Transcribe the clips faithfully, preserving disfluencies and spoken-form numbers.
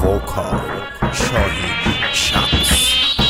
vocal شاهین شمس.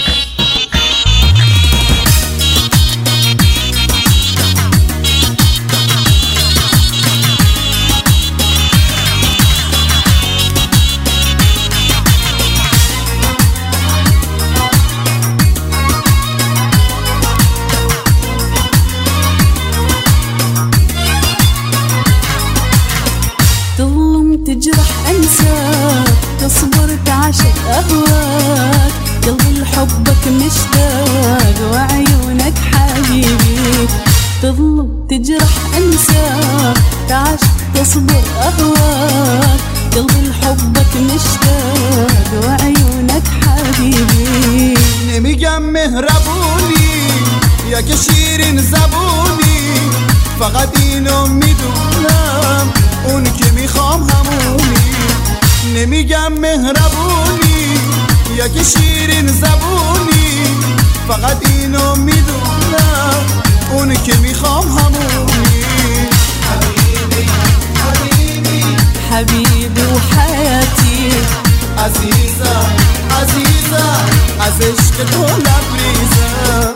تجرح أنساك، تصبر تعشق أهواك، قلبي لحبك مشتاق وعيونك حبيبي. تظلم تجرح أنساك، تعشق تصبر أهواك، قلبي لحبك مشتاق وعيونك حبيبي. نمیگم مهربونی یا که شیرین زبونی، فقط اینو میدونم اون که میخوام همونی. نمیگم مهربونی یا که شیرین زبونی، فقط اینو میدونم اون که میخوام همونی. حبیبی حبیبی حبیبی و حیاتی، عزیزم عزیزم از عشق تو لبریزم.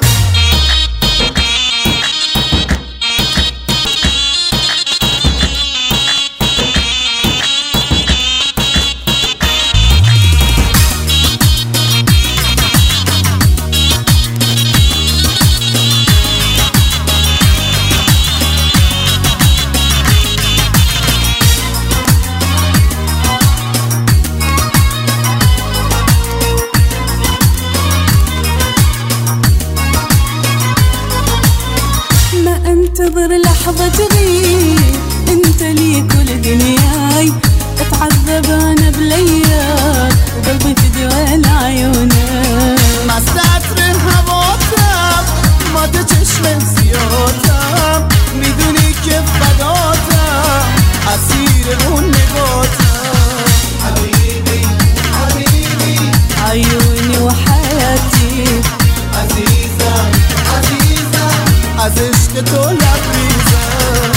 انتظر لحظة تغيب، انت لي كل دنياي، اتعذب انا بلياك وقلبي فدوى لعيونك. مستعطر هواتم، مات چشم زیادم، میدونی که فداتم، اسیر اون نگاتم. حبیبی حبیبی عيوني وحياتي، عزیزم عزیزم از عشق تو لبریزم.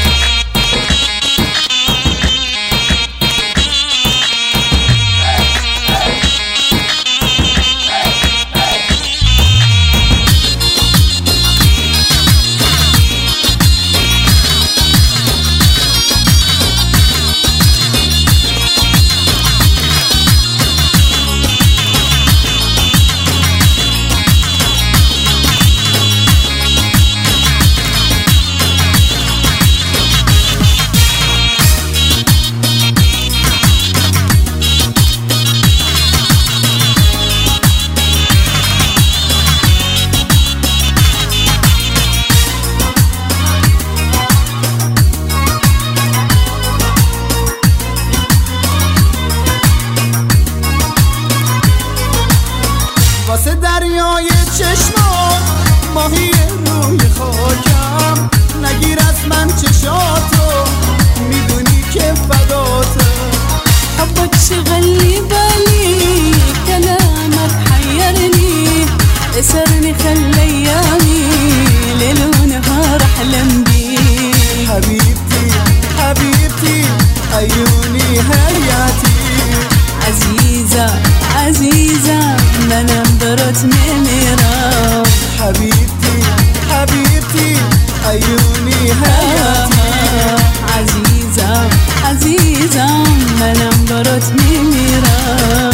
واسه دریای چشمات ماهی روی خاکم، نگیر از من چشاتو، میدونی که فداتم. حبك شغلي بالي، كلامك حيرني، اسرني خلى ايامي ليل ونهار احلم بيك. حبيبتي حبيبتي عيوني حياتي، عزيزة عزيزة ما نبرت منيرة. حبيبتي حبيبتي عيوني حياتي، عزيزة عزيزة ما نبرت منيرة.